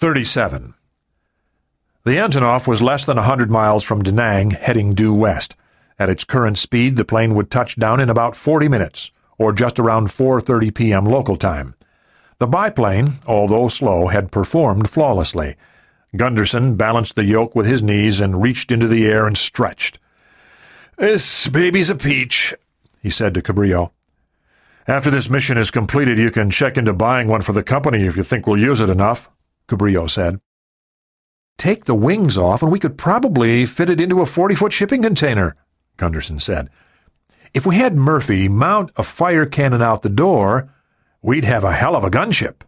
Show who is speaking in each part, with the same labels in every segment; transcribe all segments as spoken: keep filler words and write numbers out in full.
Speaker 1: thirty-seven. The Antonov was less than a hundred miles from Da Nang, heading due west. At its current speed, the plane would touch down in about forty minutes, or just around four thirty p.m. local time. The biplane, although slow, had performed flawlessly. Gunderson balanced the yoke with his knees and reached into the air and stretched. "This baby's a peach," he said to Cabrillo. "After this mission is completed, you can check into buying one for the company if you think we'll use it enough," Cabrillo said. "Take the wings off and we could probably fit it into a forty-foot shipping container," Gunderson said. "If we had Murphy mount a fire cannon out the door, we'd have a hell of a gunship."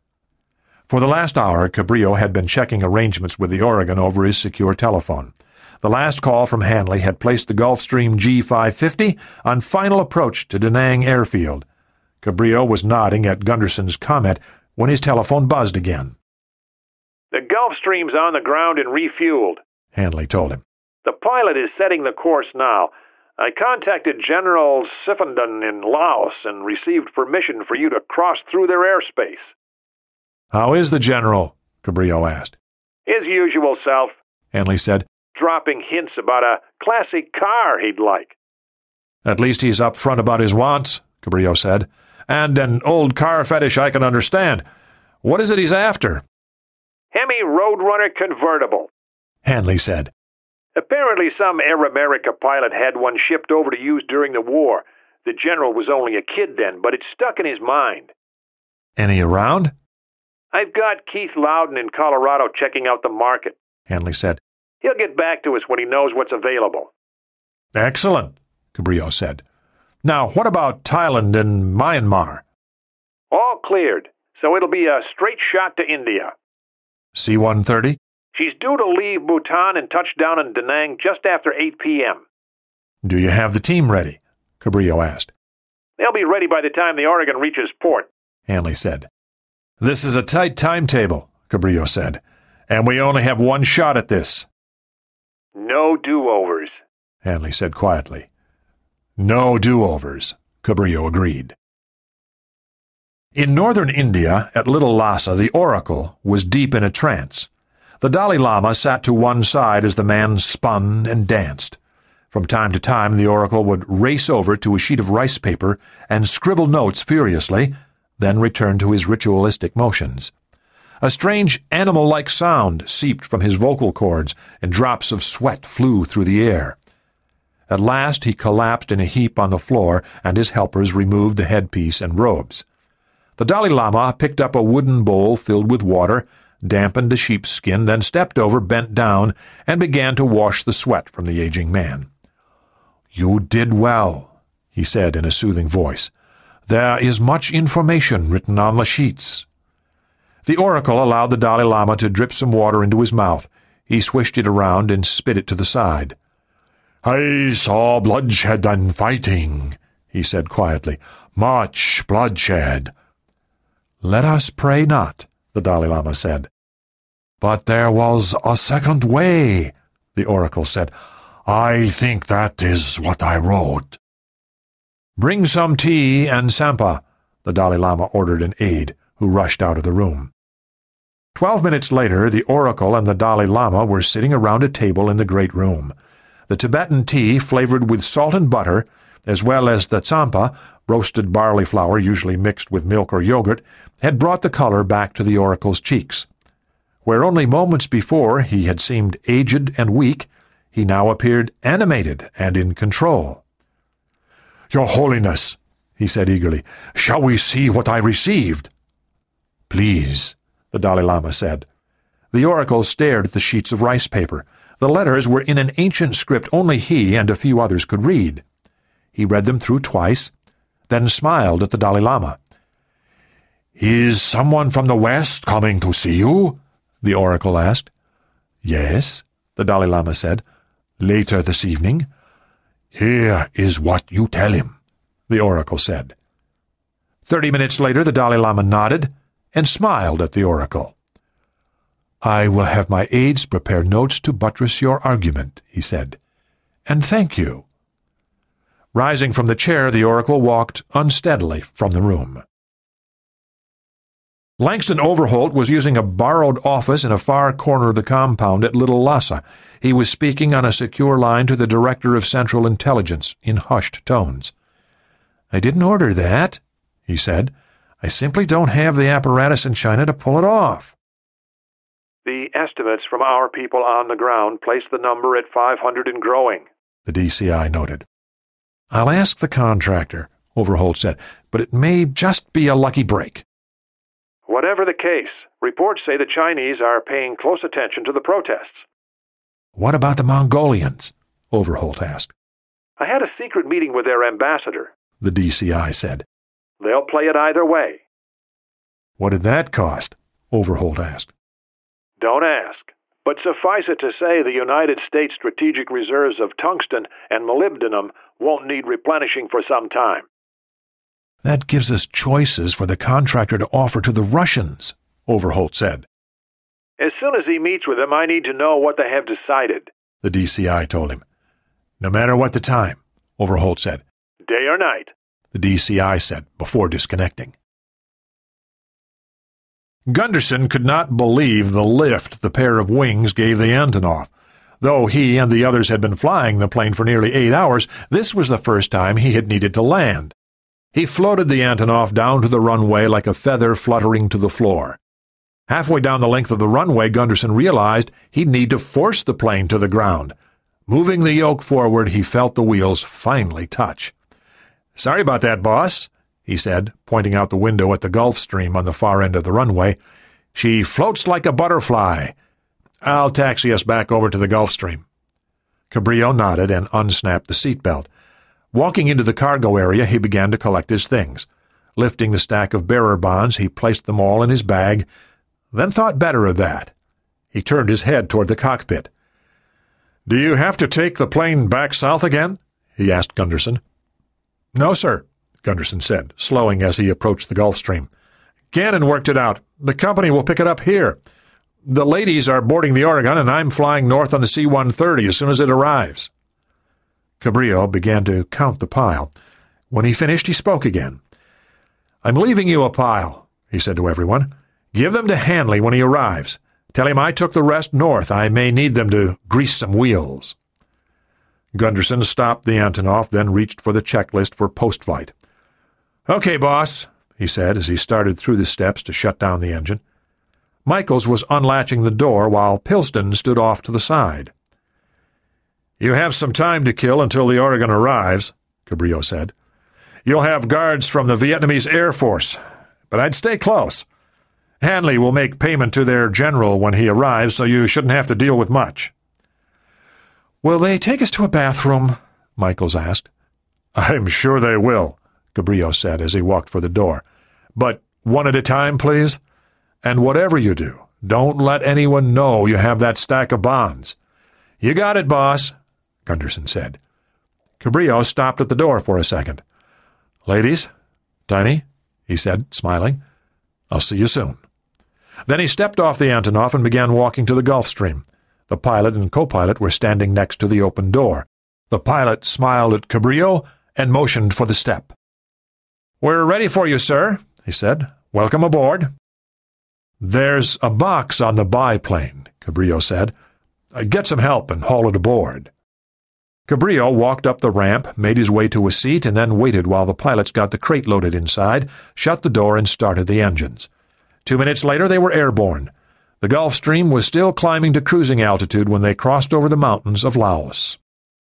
Speaker 1: For the last hour, Cabrillo had been checking arrangements with the Oregon over his secure telephone. The last call from Hanley had placed the Gulfstream G five fifty on final approach to Da Nang airfield. Cabrillo was nodding at Gunderson's comment when his telephone buzzed again.
Speaker 2: "The Gulfstream's on the ground and refueled,"
Speaker 1: Hanley told him.
Speaker 2: "The pilot is setting the course now. I contacted General Sifandun in Laos and received permission for you to cross through their airspace."
Speaker 1: "How is the General?" Cabrillo asked.
Speaker 2: "His usual self,"
Speaker 1: Hanley said,
Speaker 2: dropping hints about a classic car he'd like.
Speaker 1: "At least he's up front about his wants," Cabrillo said. "And an old car fetish I can understand. What is it he's after?"
Speaker 2: "Hemi Roadrunner convertible,"
Speaker 1: Hanley said.
Speaker 2: "Apparently some Air America pilot had one shipped over to use during the war. The general was only a kid then, but it stuck in his mind."
Speaker 1: "Any around?"
Speaker 2: "I've got Keith Loudon in Colorado checking out the market,"
Speaker 1: Hanley said.
Speaker 2: "He'll get back to us when he knows what's available."
Speaker 1: "Excellent," Cabrillo said. "Now, what about Thailand and Myanmar?"
Speaker 2: "All cleared, so it'll be a straight shot to India."
Speaker 1: C one thirty?
Speaker 2: "She's due to leave Bhutan and touch down in Da Nang just after eight p.m.
Speaker 1: "Do you have the team ready?" Cabrillo asked.
Speaker 2: "They'll be ready by the time the Oregon reaches port,"
Speaker 1: Hanley said. "This is a tight timetable," Cabrillo said, "and we only have one shot at this."
Speaker 2: "No do-overs,"
Speaker 1: Hanley said quietly. "No do-overs," Cabrillo agreed. In northern India, at Little Lhasa, the Oracle was deep in a trance. The Dalai Lama sat to one side as the man spun and danced. From time to time, the Oracle would race over to a sheet of rice paper and scribble notes furiously, then return to his ritualistic motions. A strange animal-like sound seeped from his vocal cords, and drops of sweat flew through the air. At last he collapsed in a heap on the floor, and his helpers removed the headpiece and robes. The Dalai Lama picked up a wooden bowl filled with water, dampened the sheep's skin, then stepped over, bent down, and began to wash the sweat from the aging man. "You did well," he said in a soothing voice. "There is much information written on the sheets." The Oracle allowed the Dalai Lama to drip some water into his mouth. He swished it around and spit it to the side. "I saw bloodshed and fighting," he said quietly. "Much bloodshed." "Let us pray not," the Dalai Lama said. "But there was a second way," the Oracle said. "I think that is what I wrote." "Bring some tea and sampa," the Dalai Lama ordered an aide, who rushed out of the room. Twelve minutes later, the Oracle and the Dalai Lama were sitting around a table in the great room. The Tibetan tea, flavored with salt and butter, as well as the tsampa, roasted barley flour usually mixed with milk or yogurt, had brought the color back to the Oracle's cheeks. Where only moments before he had seemed aged and weak, he now appeared animated and in control. "Your Holiness," he said eagerly, "shall we see what I received?" "Please," the Dalai Lama said. The Oracle stared at the sheets of rice paper. The letters were in an ancient script only he and a few others could read. He read them through twice, then smiled at the Dalai Lama. "Is someone from the West coming to see you?" the Oracle asked. "Yes," the Dalai Lama said. "Later this evening." "Here is what you tell him," the Oracle said. Thirty minutes later the Dalai Lama nodded and smiled at the Oracle. "I will have my aides prepare notes to buttress your argument," he said. "And thank you." Rising from the chair, the Oracle walked unsteadily from the room. Langston Overholt was using a borrowed office in a far corner of the compound at Little Lhasa. He was speaking on a secure line to the Director of Central Intelligence in hushed tones. "I didn't order that," he said. "I simply don't have the apparatus in China to pull it off."
Speaker 2: The estimates from our people on the ground place the number at five hundred and growing,
Speaker 1: the D C I noted. "I'll ask the contractor," Overholt said, "but it may just be a lucky break."
Speaker 2: Whatever the case, reports say the Chinese are paying close attention to the protests.
Speaker 1: "What about the Mongolians?" Overholt asked.
Speaker 2: "I had a secret meeting with their ambassador,"
Speaker 1: the D C I said.
Speaker 2: "They'll play it either way."
Speaker 1: "What did that cost?" Overholt asked.
Speaker 2: "Don't ask. But suffice it to say the United States strategic reserves of tungsten and molybdenum won't need replenishing for some time."
Speaker 1: "That gives us choices for the contractor to offer to the Russians," Overholt said.
Speaker 2: "As soon as he meets with them, I need to know what they have decided,"
Speaker 1: the D C I told him. "No matter what the time," Overholt said.
Speaker 2: "Day or night,"
Speaker 1: the D C I said before disconnecting. Gunderson could not believe the lift the pair of wings gave the Antonov. Though he and the others had been flying the plane for nearly eight hours, this was the first time he had needed to land. He floated the Antonov down to the runway like a feather fluttering to the floor. Halfway down the length of the runway, Gunderson realized he'd need to force the plane to the ground. Moving the yoke forward, he felt the wheels finally touch. "Sorry about that, boss," he said, pointing out the window at the Gulf Stream on the far end of the runway. "She floats like a butterfly. I'll taxi us back over to the Gulf Stream." Cabrillo nodded and unsnapped the seatbelt. Walking into the cargo area, he began to collect his things. Lifting the stack of bearer bonds, he placed them all in his bag, then thought better of that. He turned his head toward the cockpit. "Do you have to take the plane back south again?" he asked Gunderson. "No, sir," Gunderson said, slowing as he approached the Gulf Stream. "Gannon worked it out. The company will pick it up here. The ladies are boarding the Oregon, and I'm flying north on the C one thirty as soon as it arrives." Cabrillo began to count the pile. When he finished, he spoke again. "I'm leaving you a pile," he said to everyone. "Give them to Hanley when he arrives. Tell him I took the rest north. I may need them to grease some wheels." Gunderson stopped the Antonov, then reached for the checklist for post-flight. "Okay, boss," he said as he started through the steps to shut down the engine. Michaels was unlatching the door while Pilston stood off to the side. "You have some time to kill until the Oregon arrives," Cabrillo said. "You'll have guards from the Vietnamese Air Force, but I'd stay close. Hanley will make payment to their general when he arrives, so you shouldn't have to deal with much." "Will they take us to a bathroom?" Michaels asked. "I'm sure they will," Cabrillo said as he walked for the door. "But one at a time, please. And whatever you do, don't let anyone know you have that stack of bonds." "You got it, boss," Gunderson said. Cabrillo stopped at the door for a second. "Ladies, Tiny," he said, smiling, "I'll see you soon." Then he stepped off the Antonov and began walking to the Gulf Stream. The pilot and co-pilot were standing next to the open door. The pilot smiled at Cabrillo and motioned for the step. "We're ready for you, sir," he said. "Welcome aboard." "There's a box on the biplane," Cabrillo said. "Get some help and haul it aboard." Cabrillo walked up the ramp, made his way to a seat, and then waited while the pilots got the crate loaded inside, shut the door, and started the engines. Two minutes later they were airborne. The Gulf Stream was still climbing to cruising altitude when they crossed over the mountains of Laos.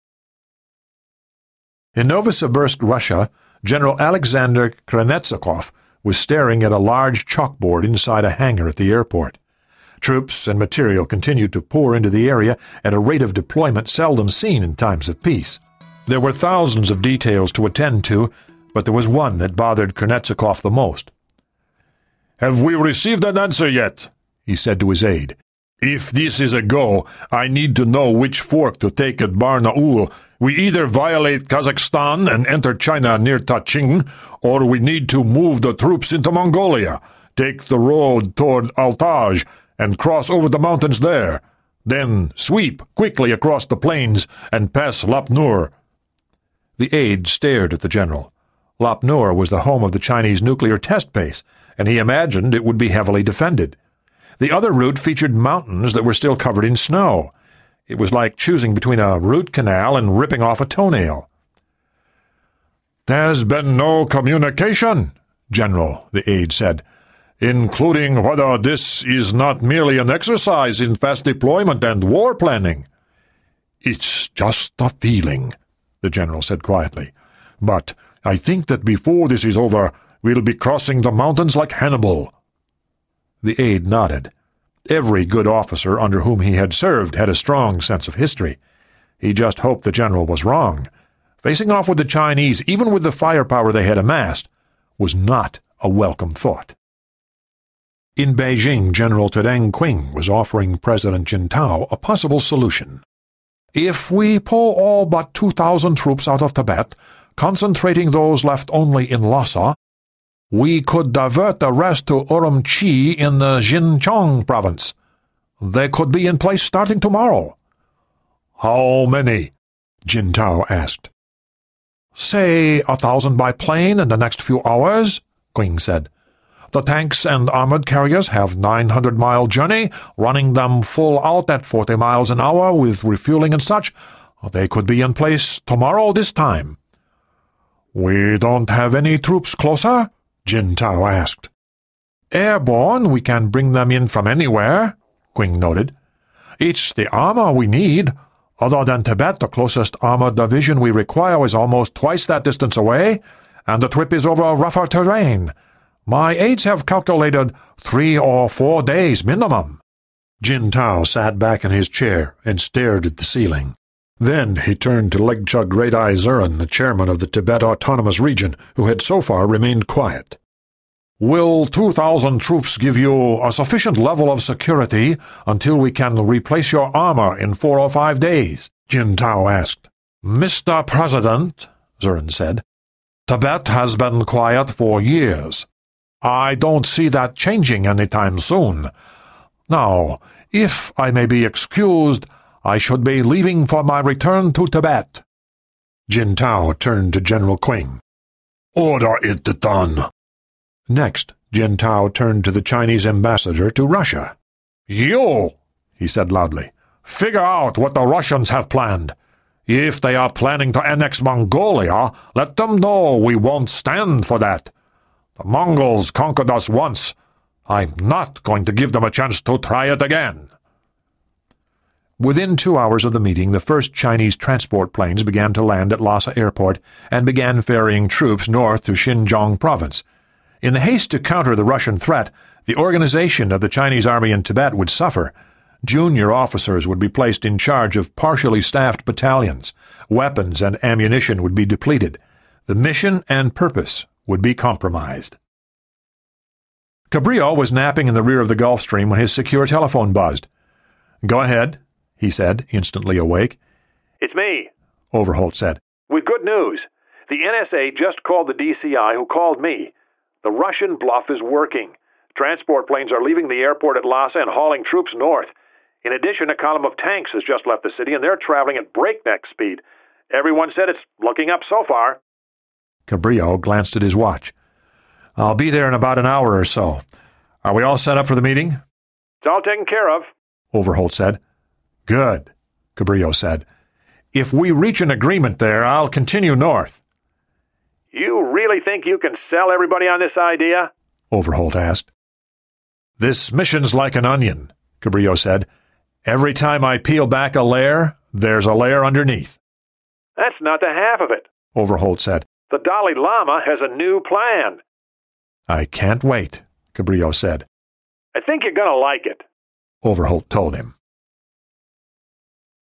Speaker 1: In Novosibirsk, Russia, General Alexander Krenetsikov was staring at a large chalkboard inside a hangar at the airport. Troops and material continued to pour into the area at a rate of deployment seldom seen in times of peace. There were thousands of details to attend to, but there was one that bothered Krenetsikov the most. "Have we received an answer yet?" he said to his aide. "If this is a go, I need to know which fork to take at Barnaul. We either violate Kazakhstan and enter China near Taching, or we need to move the troops into Mongolia, take the road toward Altaj, and cross over the mountains there. Then sweep quickly across the plains and pass Lop Nur." The aide stared at the general. Lop Nur was the home of the Chinese nuclear test base, and he imagined it would be heavily defended. The other route featured mountains that were still covered in snow. It was like choosing between a root canal and ripping off a toenail. "There's been no communication, General," the aide said, "including whether this is not merely an exercise in fast deployment and war planning." "It's just a feeling," the general said quietly. "But I think that before this is over, we'll be crossing the mountains like Hannibal." The aide nodded. Every good officer under whom he had served had a strong sense of history. He just hoped the general was wrong. Facing off with the Chinese, even with the firepower they had amassed, was not a welcome thought. In Beijing, General Tedeng Qing was offering President Jintao a possible solution. "If we pull all but two thousand troops out of Tibet, concentrating those left only in Lhasa, we could divert the rest to Urumqi in the Xinjiang province. They could be in place starting tomorrow." "How many?" Jintao asked. "Say a thousand by plane in the next few hours," Qing said. "The tanks and armored carriers have nine hundred mile journey, running them full out at forty miles an hour with refueling and such. They could be in place tomorrow this time." "We don't have any troops closer?" Jintao asked. "Airborne, we can bring them in from anywhere," Qing noted. "It's the armor we need. Other than Tibet, the closest armored division we require is almost twice that distance away, and the trip is over rougher terrain. My aides have calculated three or four days minimum." Jintao sat back in his chair and stared at the ceiling. Then he turned to Legchug Great-Eye Zurin, the chairman of the Tibet Autonomous Region, who had so far remained quiet. "Will two thousand troops give you a sufficient level of security until we can replace your armor in four or five days?" Jintao asked. "Mister President," Zurin said, "Tibet has been quiet for years. I don't see that changing any time soon. Now, if I may be excused, I should be leaving for my return to Tibet." Jintao turned to General Qing. "Order it done." Next, Jintao turned to the Chinese ambassador to Russia. "You," he said loudly, "figure out what the Russians have planned. If they are planning to annex Mongolia, let them know we won't stand for that. The Mongols conquered us once. I'm not going to give them a chance to try it again." Within two hours of the meeting, the first Chinese transport planes began to land at Lhasa Airport and began ferrying troops north to Xinjiang province. In the haste to counter the Russian threat, the organization of the Chinese army in Tibet would suffer. Junior officers would be placed in charge of partially staffed battalions. Weapons and ammunition would be depleted. The mission and purpose would be compromised. Cabrillo was napping in the rear of the Gulf Stream when his secure telephone buzzed. "Go ahead," he said, instantly awake.
Speaker 2: "It's me,"
Speaker 1: Overholt said.
Speaker 2: "With good news. The N S A just called the D C I, who called me. The Russian bluff is working. Transport planes are leaving the airport at Lhasa and hauling troops north. In addition, a column of tanks has just left the city, and they're traveling at breakneck speed. Everyone said it's looking up so far."
Speaker 1: Cabrillo glanced at his watch. "I'll be there in about an hour or so. Are we all set up for the meeting?"
Speaker 2: "It's all taken care of,"
Speaker 1: Overholt said. "Good," Cabrillo said. "If we reach an agreement there, I'll continue north."
Speaker 2: "You really think you can sell everybody on this idea?"
Speaker 1: Overholt asked. "This mission's like an onion," Cabrillo said. "Every time I peel back a layer, there's a layer underneath."
Speaker 2: "That's not the half of it,"
Speaker 1: Overholt said.
Speaker 2: "The Dalai Lama has a new plan."
Speaker 1: "I can't wait," Cabrillo said.
Speaker 2: "I think you're going to like it,"
Speaker 1: Overholt told him.